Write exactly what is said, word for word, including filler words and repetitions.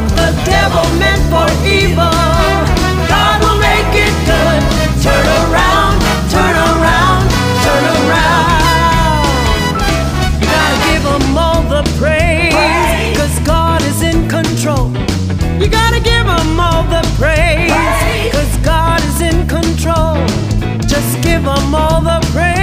the devil meant for evil, God will make it good. Turn around, turn around, turn around. You gotta give him all the praise, cause God is in control. You gotta give him all the praise, cause God is in control. Just give him all the praise.